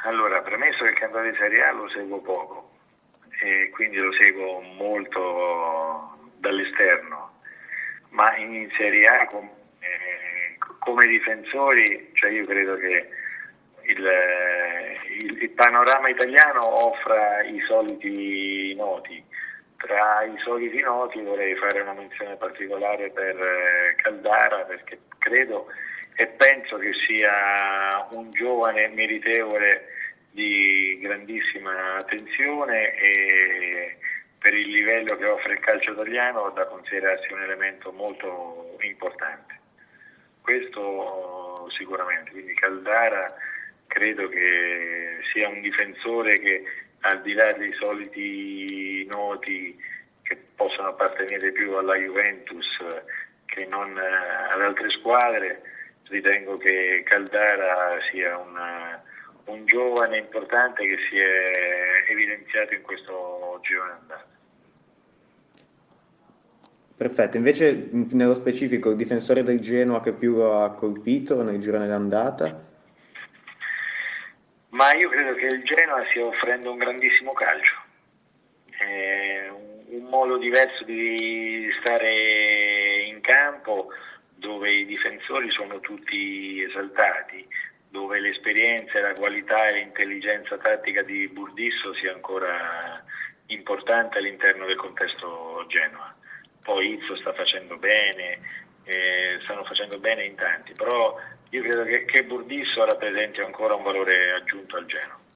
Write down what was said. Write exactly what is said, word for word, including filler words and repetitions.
Allora, premesso che il campionato di Serie A lo seguo poco e quindi lo seguo molto dall'esterno, ma in Serie A com- eh, come difensori, cioè io credo che il, il, il panorama italiano offra i soliti noti. Tra i soliti noti vorrei fare una menzione particolare per eh, Caldara, perché credo e penso che sia un giovane meritevole di grandissima attenzione e per il livello che offre il calcio italiano da considerarsi un elemento molto importante. Questo sicuramente, quindi Caldara credo che sia un difensore che al di là dei soliti noti che possono appartenere più alla Juventus che non ad altre squadre, ritengo che Caldara sia una, un giovane importante che si è evidenziato in questo girone d'andata. Perfetto, invece nello specifico il difensore del Genoa che più ha colpito nel girone d'andata? Ma io credo che il Genoa stia offrendo un grandissimo calcio, è un, un modo diverso di stare in campo dove i difensori sono tutti esaltati, dove l'esperienza, la qualità e l'intelligenza tattica di Burdisso sia ancora importante all'interno del contesto Genoa. Poi Izzo sta facendo bene, eh, stanno facendo bene in tanti, però io credo che, che Burdisso rappresenti ancora un valore aggiunto al Genoa.